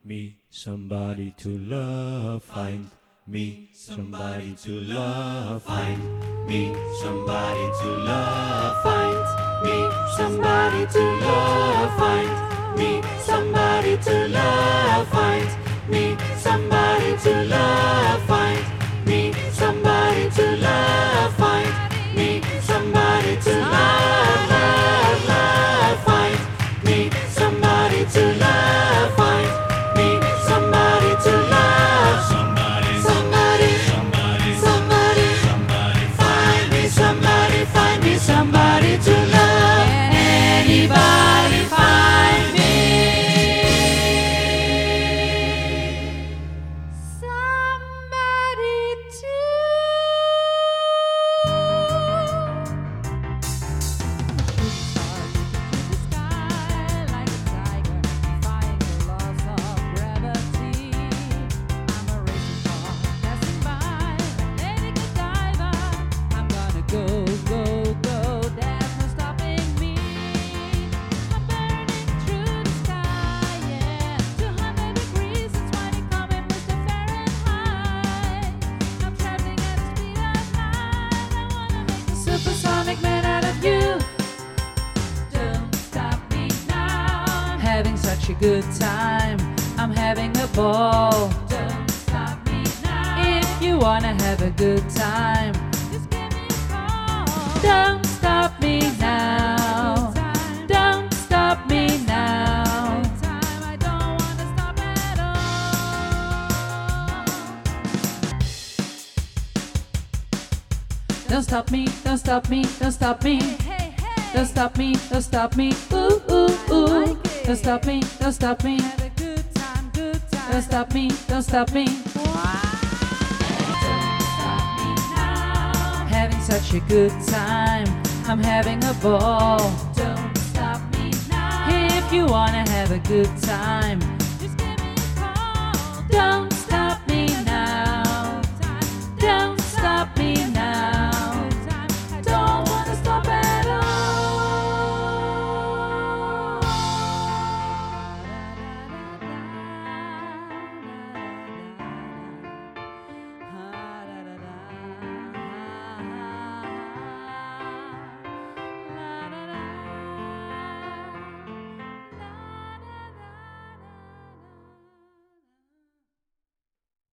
me somebody to love. Find me somebody to love. Find me somebody to love. Find me somebody to love. Find me somebody to love. Find me somebody to love. Find me somebody to love. Find me somebody to love. Love, love. Find me somebody to love. Find me somebody to love. Somebody, somebody, somebody, somebody, somebody. Find me somebody, find me somebody to love. Anybody find me somebody to. Supersonic man out of you. Don't stop me now. Having such a good time, I'm having a ball. Don't stop me now. If you wanna have a good time, just give me a call. Don't stop me now. Don't stop me now. I don't wanna stop at all. Don't stop me, don't stop me, don't stop me. Don't stop me, don't stop me. Ooh, ooh, ooh. Don't stop me, don't stop me. Have a good time, good time. Don't stop me, don't stop me. Don't stop me now. Having such a good time, I'm having a ball. Don't stop me now. If you wanna have a good time,